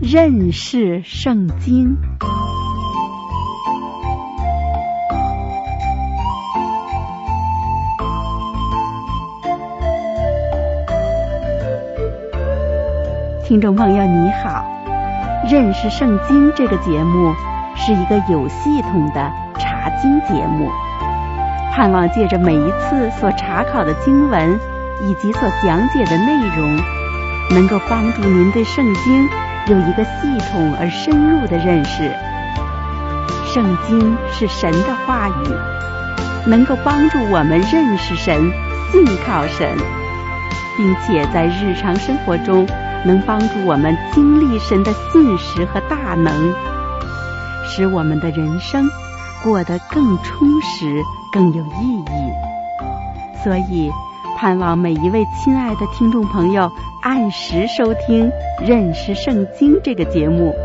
认识圣经。听众朋友你好，认识圣经这个节目是一个有系统的查经节目，盼望借着每一次所查考的经文以及所讲解的内容，能够帮助您对圣经有一个系统而深入的认识。圣经是神的话语，能够帮助我们认识神、信靠神，并且在日常生活中能帮助我们经历神的信实和大能，使我们的人生过得更充实、更有意义。所以盼望每一位亲爱的听众朋友按时收听《认识圣经》这个节目。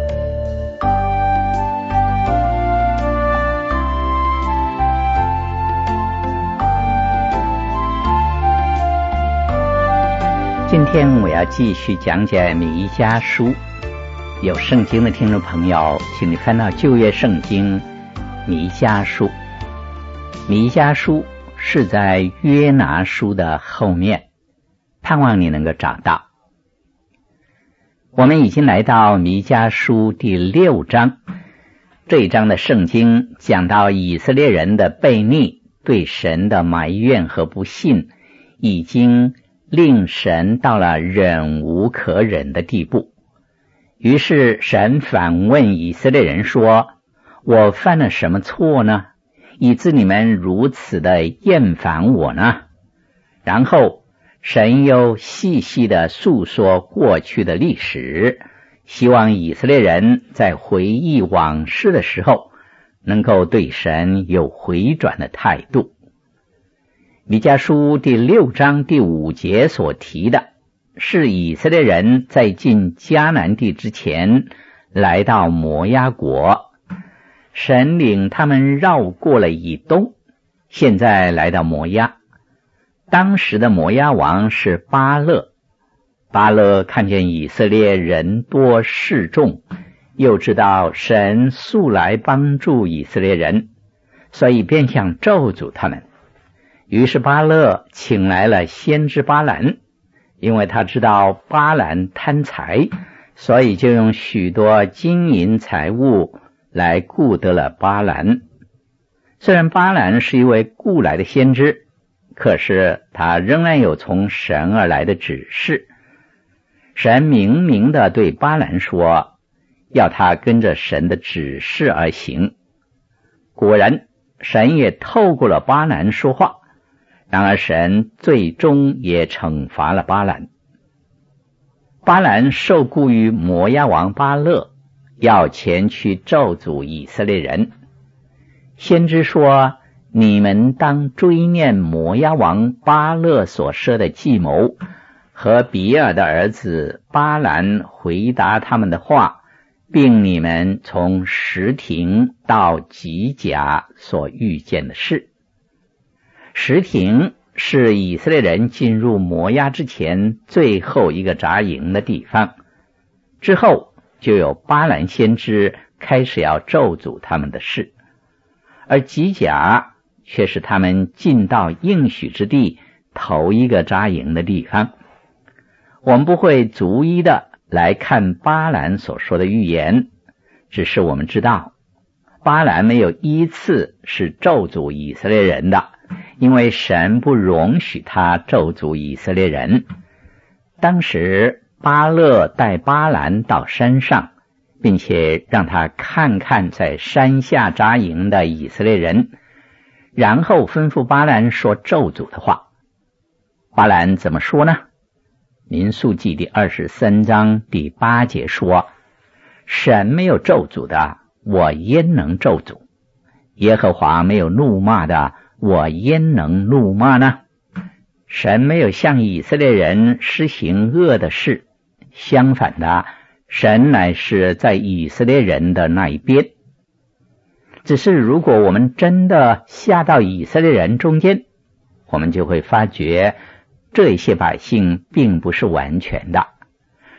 今天我要继续讲解弥迦书。有圣经的听众朋友，请你翻到旧约圣经弥迦书。弥迦书是在约拿书的后面，盼望你能够找到。我们已经来到弥迦书第6章，这一章的圣经讲到以色列人的悖逆，对神的埋怨和不信，已经令神到了忍无可忍的地步。于是神反问以色列人说，我犯了什么错呢，以致你们如此的厌烦我呢？然后神又细细的述说过去的历史，希望以色列人在回忆往事的时候能够对神有回转的态度。弥迦书第6章第5节所提的是以色列人在进迦南地之前来到摩押国，神领他们绕过了以东，现在来到摩押。当时的摩押王是巴勒，巴勒看见以色列人多势众，又知道神素来帮助以色列人，所以便想咒诅他们。于是巴勒请来了先知巴兰，因为他知道巴兰贪财，所以就用许多金银财物来雇得了巴兰。虽然巴兰是一位雇来的先知，可是他仍然有从神而来的指示。神明明地对巴兰说，要他跟着神的指示而行。果然神也透过了巴兰说话，然而神最终也惩罚了巴兰。巴兰受雇于摩押王巴勒，要前去咒诅以色列人。先知说，你们当追念摩押王巴勒所设的计谋，和比尔的儿子巴兰回答他们的话，并你们从什亭到吉甲所遇见的事。什亭是以色列人进入摩押之前最后一个扎营的地方，之后就有巴兰先知开始要咒诅他们的事，而吉甲却是他们进到应许之地头一个扎营的地方。我们不会逐一的来看巴兰所说的预言，只是我们知道巴兰没有一次是咒诅以色列人的，因为神不容许他咒诅以色列人。当时巴勒带巴兰到山上，并且让他看看在山下扎营的以色列人，然后吩咐巴兰说咒诅的话。巴兰怎么说呢？民数记第23章第8节说，神没有咒诅的，我焉能咒诅？耶和华没有怒骂的，我焉能怒骂呢？神没有向以色列人施行恶的事，相反的，神乃是在以色列人的那一边。只是如果我们真的下到以色列人中间，我们就会发觉这些百姓并不是完全的。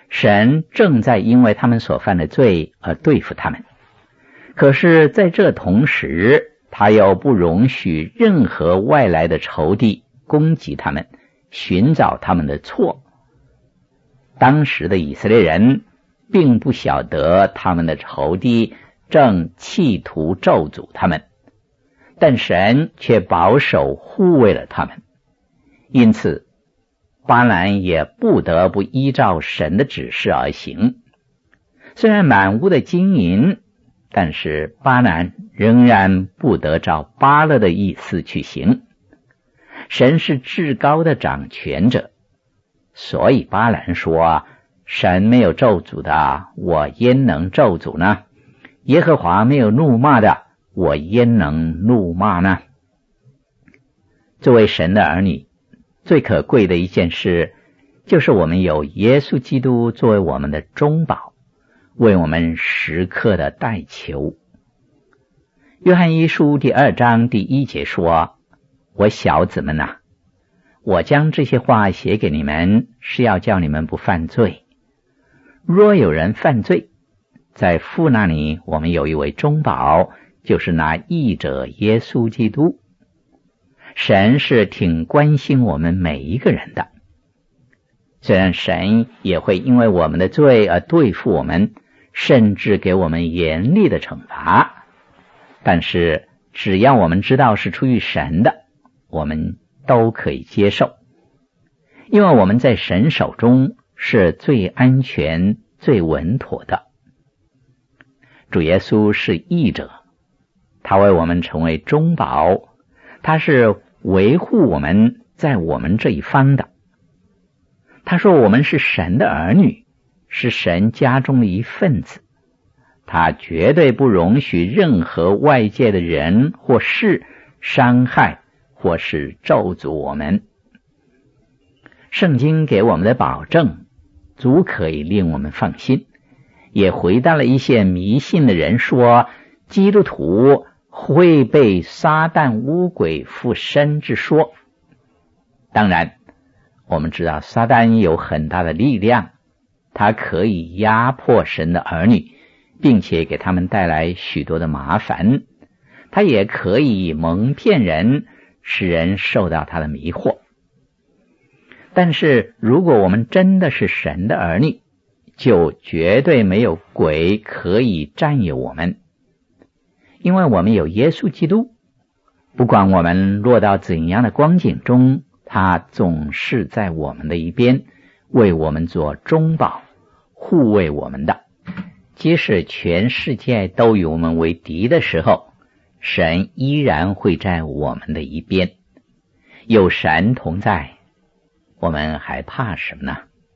神正在因为他们所犯的罪而对付他们。可是在这同时，他又不容许任何外来的仇敌攻击他们，寻找他们的错。当时的以色列人并不晓得他们的仇敌正企图咒诅他们，但神却保守护卫了他们。因此巴兰也不得不依照神的指示而行。虽然满屋的金银，但是巴兰仍然不得照巴勒的意思去行。神是至高的掌权者，所以巴兰说，神没有咒诅的，我焉能咒诅呢？耶和华没有怒骂的，我焉能怒骂呢？作为神的儿女，最可贵的一件事，就是我们有耶稣基督作为我们的中保，为我们时刻的代求。约翰一书第2章第1节说，我小子们啊，我将这些话写给你们，是要叫你们不犯罪。若有人犯罪，在父那里我们有一位中保，就是那义者耶稣基督。神是挺关心我们每一个人的，虽然神也会因为我们的罪而对付我们，甚至给我们严厉的惩罚，但是只要我们知道是出于神的，我们都可以接受，因为我们在神手中是最安全最稳妥的。主耶稣是义者，他为我们成为中保，他是维护我们在我们这一方的。他说我们是神的儿女，是神家中的一份子，他绝对不容许任何外界的人或事伤害或是咒诅我们。圣经给我们的保证足可以令我们放心，也回答了一些迷信的人说基督徒会被撒旦污鬼附身之说。当然我们知道撒旦有很大的力量，他可以压迫神的儿女，并且给他们带来许多的麻烦，他也可以蒙骗人，使人受到他的迷惑。但是如果我们真的是神的儿女，就绝对没有鬼可以占有我们，因为我们有耶稣基督，不管我们落到怎样的光景中，他总是在我们的一边，为我们做中保，护卫我们的。即使全世界都与我们为敌的时候，神依然会在我们的一边。有神同在，我们还怕什么呢？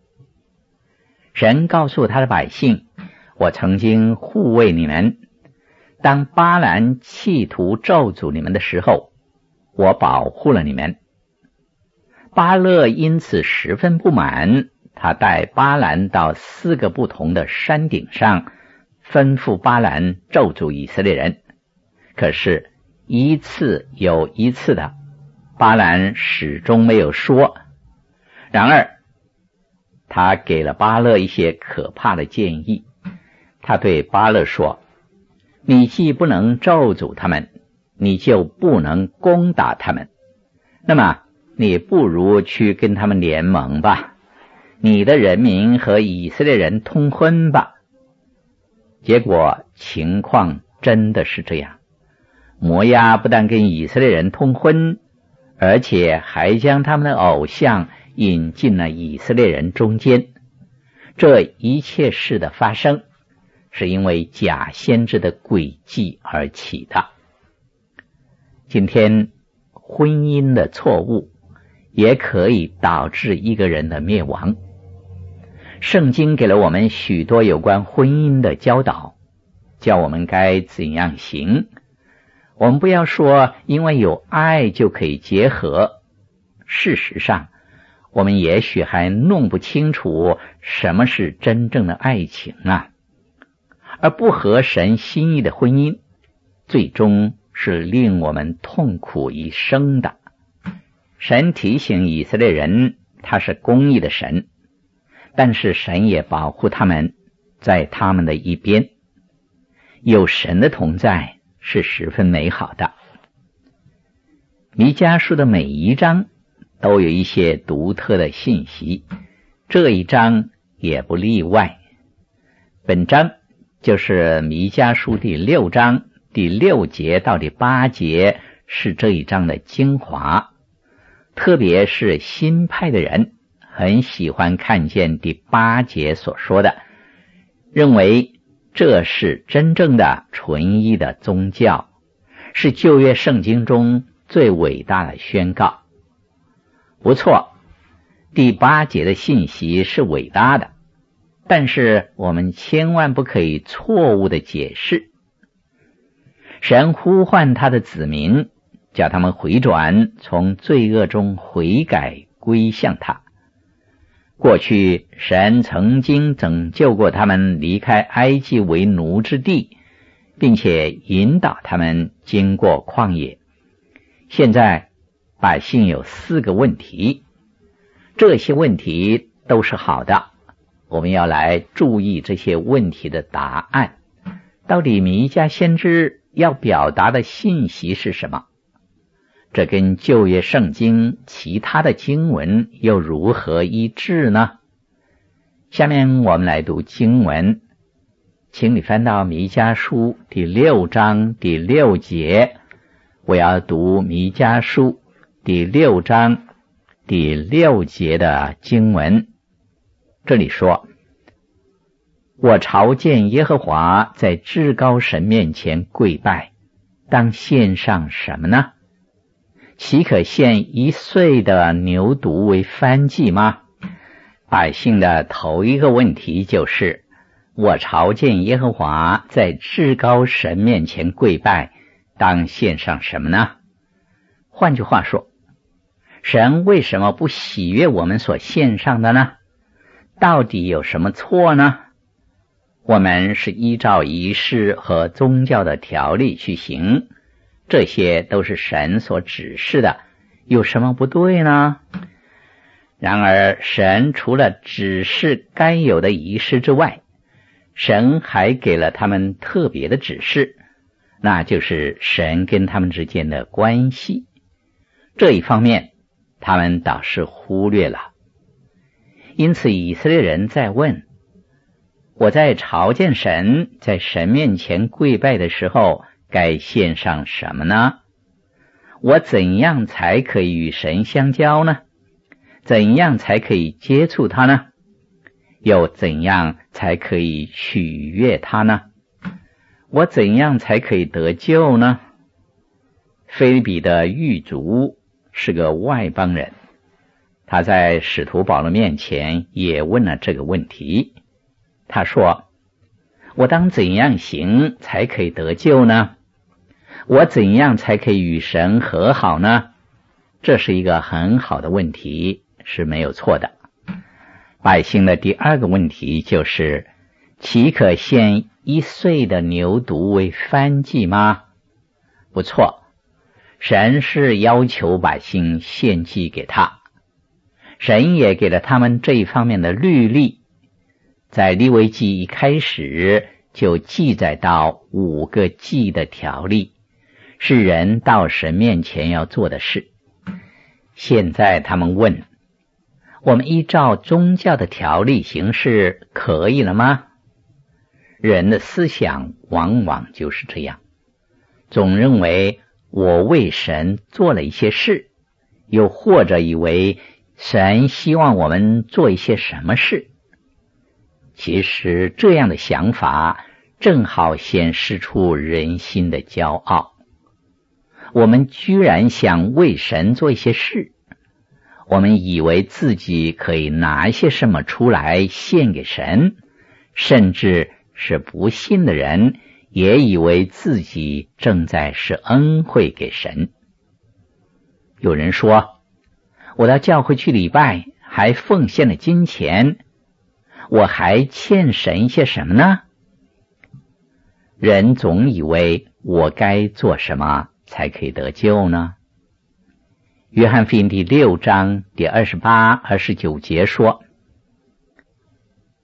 神告诉他的百姓，我曾经护卫你们，当巴兰企图咒诅你们的时候，我保护了你们。巴勒因此十分不满，他带巴兰到4个不同的山顶上，吩咐巴兰咒诅以色列人。可是一次又一次的，巴兰始终没有说。然而他给了巴勒一些可怕的建议。他对巴勒说，你既不能咒诅他们，你就不能攻打他们，那么你不如去跟他们联盟吧，你的人民和以色列人通婚吧。结果情况真的是这样，摩押不但跟以色列人通婚，而且还将他们的偶像引进了以色列人中间。这一切事的发生，是因为假先知的诡计而起的。今天婚姻的错误也可以导致一个人的灭亡。圣经给了我们许多有关婚姻的教导，教我们该怎样行。我们不要说因为有爱就可以结合，事实上我们也许还弄不清楚什么是真正的爱情啊。而不合神心意的婚姻，最终是令我们痛苦一生的。神提醒以色列人，他是公义的神， 但是神也保护他们，在他们的一边。有神的同在是十分美好的。弥迦书的每一章都有一些独特的信息，这一章也不例外。本章就是弥迦书第6章第6节到第8节，是这一章的精华。特别是新派的人很喜欢看见第8节所说的，认为这是真正的纯一的宗教，是旧约圣经中最伟大的宣告。不错，第8节的信息是伟大的，但是我们千万不可以错误的解释。神呼唤他的子民，叫他们回转，从罪恶中悔改归向他。过去神曾经拯救过他们离开埃及为奴之地，并且引导他们经过旷野。现在百姓有4个问题，这些问题都是好的，我们要来注意这些问题的答案。到底弥迦先知要表达的信息是什么？这跟旧约圣经其他的经文又如何一致呢？下面我们来读经文，请你翻到弥迦书第6章第6节，我要读弥迦书第6章第6节的经文。这里说，我朝见耶和华，在至高神面前跪拜，当献上什么呢？岂可献1岁的牛犊为燔祭吗？百姓的头一个问题就是，我朝见耶和华，在至高神面前跪拜，当献上什么呢？换句话说，神为什么不喜悦我们所献上的呢？到底有什么错呢？我们是依照仪式和宗教的条例去行，这些都是神所指示的，有什么不对呢？然而神除了指示该有的仪式之外，神还给了他们特别的指示，那就是神跟他们之间的关系。这一方面他们倒是忽略了。因此以色列人在问，我在朝见神，在神面前跪拜的时候，该献上什么呢？我怎样才可以与神相交呢？怎样才可以接触他呢？又怎样才可以取悦他呢？我怎样才可以得救呢？腓立比的狱卒是个外邦人，他在使徒保罗面前也问了这个问题。他说，我当怎样行才可以得救呢？我怎样才可以与神和好呢？这是一个很好的问题，是没有错的。百姓的第2个问题就是，岂可献1岁的牛犊为燔祭吗？不错，神是要求百姓献祭给他，神也给了他们这一方面的律例，在利未记一开始就记载到5个祭的条例，是人到神面前要做的事。现在他们问，我们依照宗教的条例行事可以了吗？人的思想往往就是这样，总认为我为神做了一些事，又或者以为神希望我们做一些什么事。其实这样的想法正好显示出人心的骄傲。我们居然想为神做一些事，我们以为自己可以拿些什么出来献给神，甚至是不信的人也以为自己正在施恩惠给神。有人说，我到教会去礼拜，还奉献了金钱，我还欠神一些什么呢？人总以为我该做什么才可以得救呢？约翰福音第6章第28、29节说，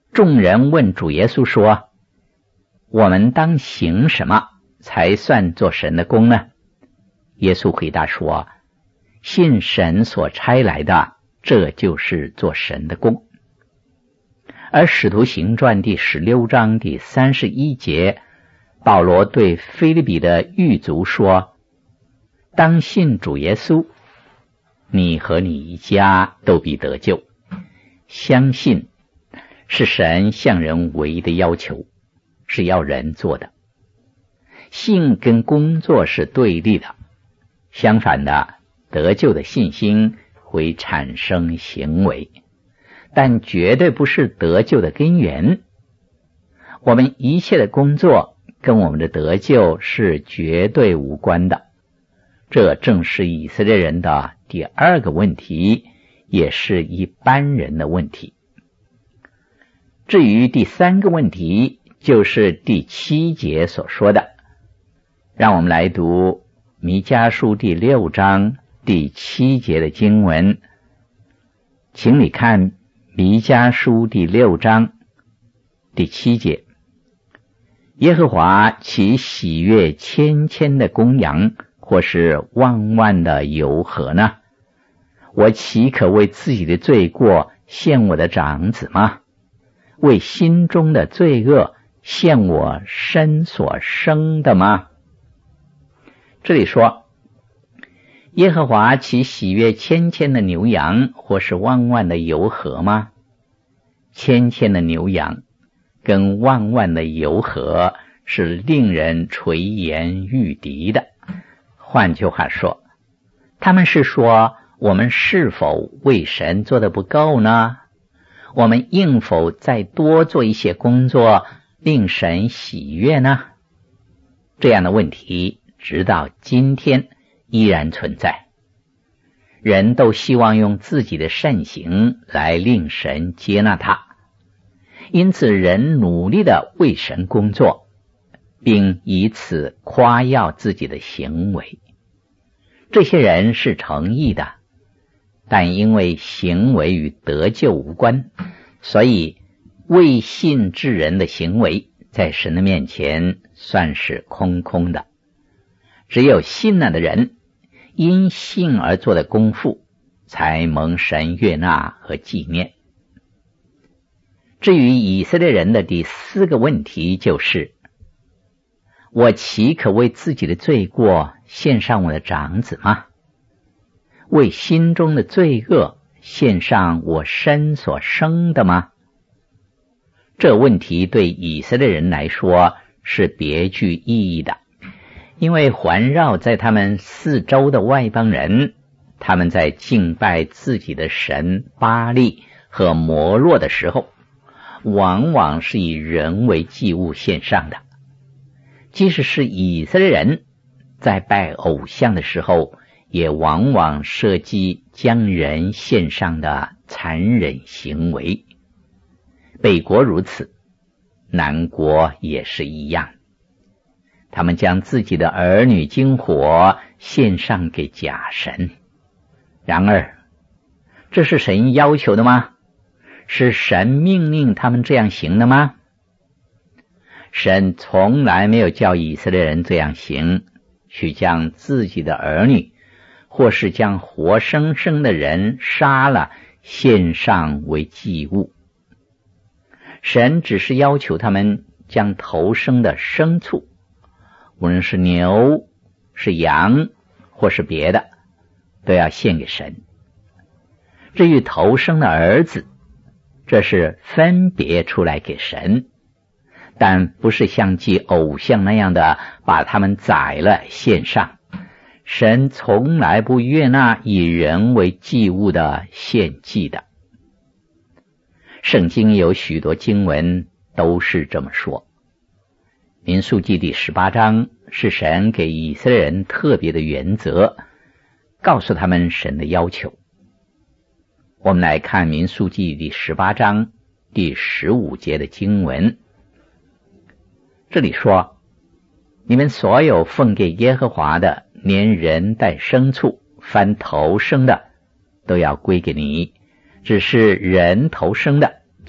众人问主耶稣说，我们当行什么才算做神的工呢？耶稣回答说，信神所差来的，这就是做神的工。而使徒行传第16章第31节，保罗对腓立比的狱卒说，当信主耶稣，你和你一家都必得救。相信是神向人唯一的要求，是要人做的。信跟工作是对立的，相反的，得救的信心会产生行为，但绝对不是得救的根源。我们一切的工作跟我们的得救是绝对无关的。这正是以色列人的第二个问题，也是一般人的问题。至于第三个问题，就是第7节所说的。让我们来读弥迦书第6章第7节的经文。请你看弥迦书第6章第7节，耶和华岂喜悦千千的公羊，或是万万的油河呢？我岂可为自己的罪过献我的长子吗？为心中的罪恶献我身所生的吗？这里说，耶和华岂喜悦千千的牛羊，或是万万的油河吗？千千的牛羊跟万万的油河是令人垂涎欲滴的。换句话说，他们是说，我们是否为神做得不够呢？我们应否再多做一些工作，令神喜悦呢？这样的问题直到今天依然存在。人都希望用自己的善行来令神接纳他，因此人努力地为神工作，并以此夸耀自己的行为。这些人是诚意的，但因为行为与得救无关，所以未信之人的行为在神的面前算是空空的。只有信了的人，因信而做的功夫，才蒙神悦纳和纪念。至于以色列人的第4个问题，就是我岂可为自己的罪过献上我的长子吗？为心中的罪恶献上我身所生的吗？这问题对以色列人来说是别具意义的，因为环绕在他们四周的外邦人，他们在敬拜自己的神巴力和摩洛的时候，往往是以人为祭物献上的。即使是以色列人在拜偶像的时候，也往往设计将人献上的残忍行为。北国如此，南国也是一样。他们将自己的儿女经火献上给假神。然而，这是神要求的吗？是神命令他们这样行的吗？神从来没有叫以色列人这样行，去将自己的儿女或是将活生生的人杀了献上为祭物。神只是要求他们将头生的牲畜，无论是牛是羊或是别的，都要献给神。至于头生的儿子，这是分别出来给神，但不是像祭偶像那样的把他们宰了献上。神从来不悦纳以人为祭物的献祭的。圣经有许多经文都是这么说。民数记第18章是神给以色列人特别的原则，告诉他们神的要求。我们来看民数记第18章第15节的经文。这里说，你们所有奉给耶和华的，连人带牲畜凡头生的，都要归给你，只是人头生的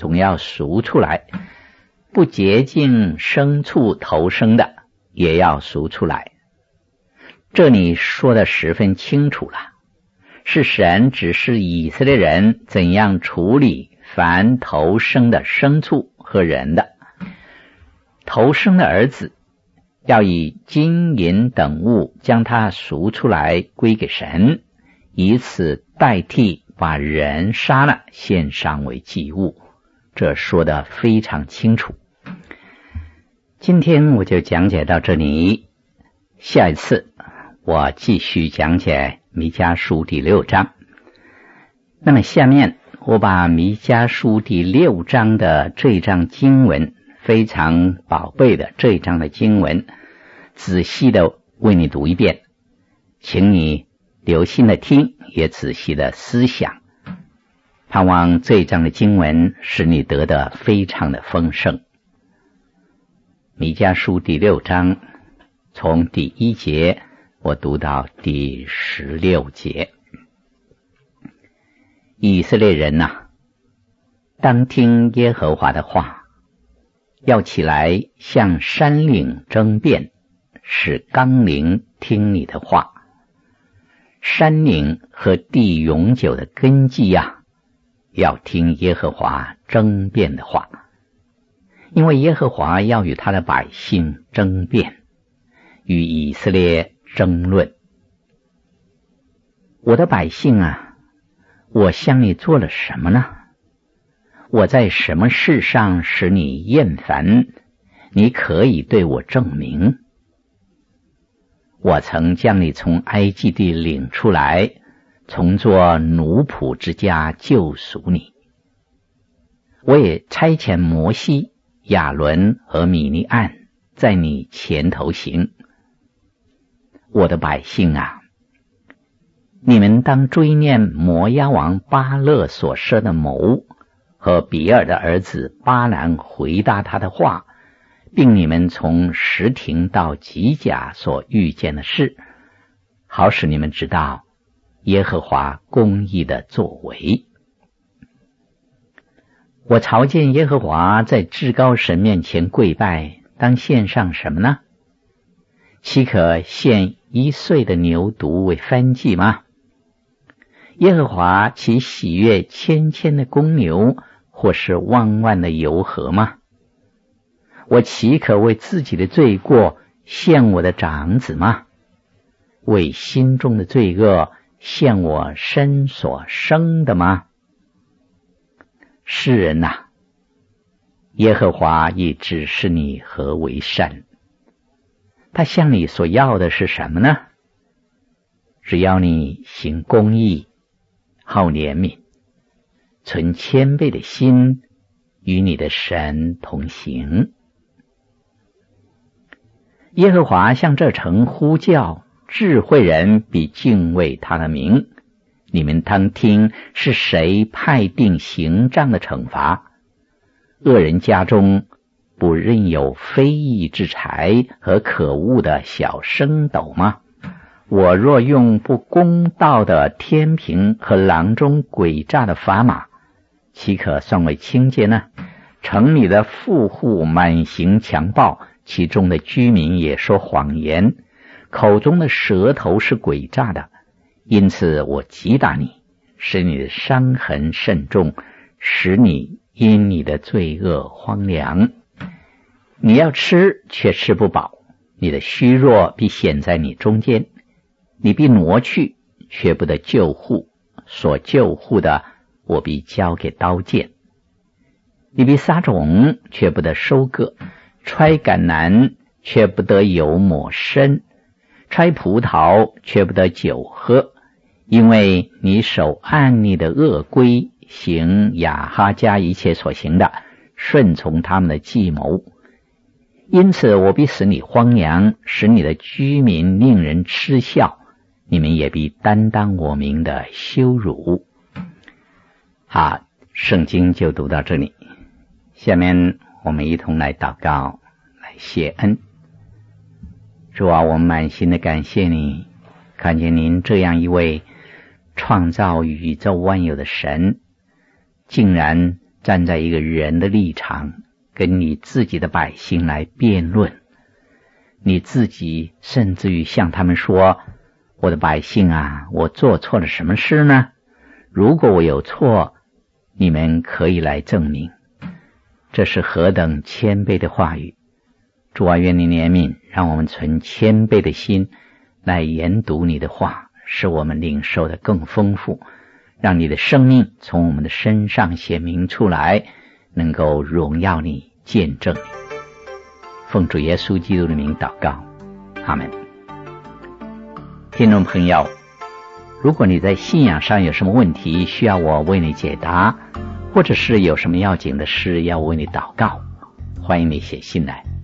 总要赎出来，不洁净牲畜头生的也要赎出来。这里说的十分清楚了，是神指示以色列人怎样处理凡头生的牲畜和人的。头生的儿子要以金银等物将它赎出来归给神，以此代替把人杀了献上为祭物。这说得非常清楚。今天我就讲解到这里，下一次我继续讲解弥迦书第6章。那么下面我把弥迦书第6章的这一章经文，非常宝贝的这一章的经文，仔细的为你读一遍，请你留心的听，也仔细的思想，盼望这一章的经文使你得的非常的丰盛。弥迦书第6章从第1节我读到第16节。以色列人啊，当听耶和华的话，要起来向山岭争辩，使冈陵听你的话。山岭和地永久的根基啊，要听耶和华争辩的话，因为耶和华要与他的百姓争辩，与以色列争论。我的百姓啊，我向你做了什么呢？我在什么事上使你厌烦？你可以对我证明。我曾将你从埃及地领出来，从做奴仆之家救赎你。我也差遣摩西、亚伦和米利暗在你前头行。我的百姓啊，你们当追念摩押王巴勒所设的谋，和比尔的儿子巴兰回答他的话，并你们从什亭到吉甲所遇见的事，好使你们知道耶和华公义的作为。我朝见耶和华在至高神面前跪拜，当献上什么呢？岂可献1岁的牛犊为燔祭吗？耶和华岂喜悦千千的公牛，或是万万的油河吗？我岂可为自己的罪过献我的长子吗？为心中的罪恶献我身所生的吗？世人啊，耶和华已指示你何为善。他向你所要的是什么呢？只要你行公义，好怜悯，存谦卑的心，与你的神同行。耶和华向这城呼叫，智慧人必敬畏他的名。你们当听，是谁派定刑杖的惩罚？恶人家中不任有非义之财和可恶的小升斗吗？我若用不公道的天平和囊中诡诈的砝码，岂可算为清洁呢？城里的富户满行强暴，其中的居民也说谎言，口中的舌头是诡诈的。因此我击打你，使你的伤痕甚重，使你因你的罪恶荒凉。你要吃却吃不饱，你的虚弱必显在你中间。你必挪去，却不得救护，所救护的我必交给刀剑。你必撒种，却不得收割，揣橄榄，却不得油抹身，揣葡萄，却不得酒喝，因为你守按逆的恶规，行亚哈家一切所行的，顺从他们的计谋。因此我必使你荒凉，使你的居民令人嗤笑，你们也必担当我名的羞辱。好，圣经就读到这里。下面我们一同来祷告，来谢恩。主啊，我们满心的感谢你，看见您这样一位创造宇宙万有的神，竟然站在一个人的立场，跟你自己的百姓来辩论，你自己甚至于向他们说，我的百姓啊，我做错了什么事呢？如果我有错，你们可以来证明。这是何等谦卑的话语。主啊，愿你怜悯，让我们存谦卑的心来研读你的话，使我们领受的更丰富，让你的生命从我们的身上显明出来，能够荣耀你，见证你。奉主耶稣基督的名祷告，阿们。听众朋友，如果你在信仰上有什么问题需要我为你解答，或者是有什么要紧的事要为你祷告，欢迎你写信来。